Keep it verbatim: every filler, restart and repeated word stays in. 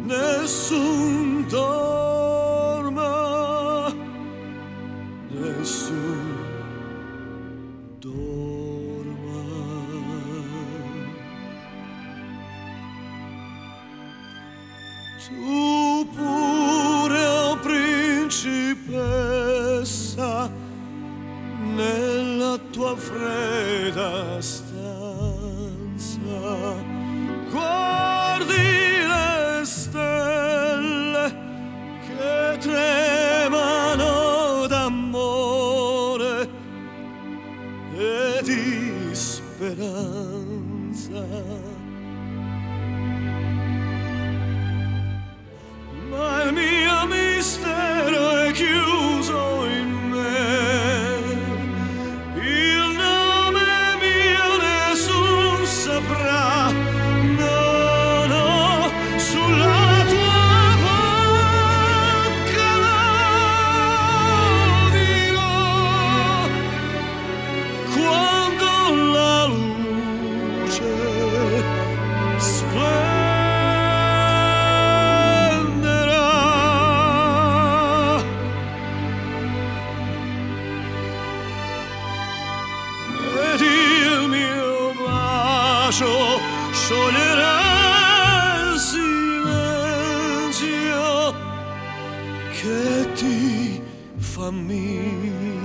nessun dorma, nessun dorma. Tu pure, o principessa, nella tua fredda stanza guardi le stelle che tremano d'amore e di speranza. Ma il mio mistero è chiuso in me, il nome mio nessun saprà, no, no, sulla tua bocca lo dirò, quando la luce splenderà. Ed il mio bacio scioglierà il silenzio che ti fa mio.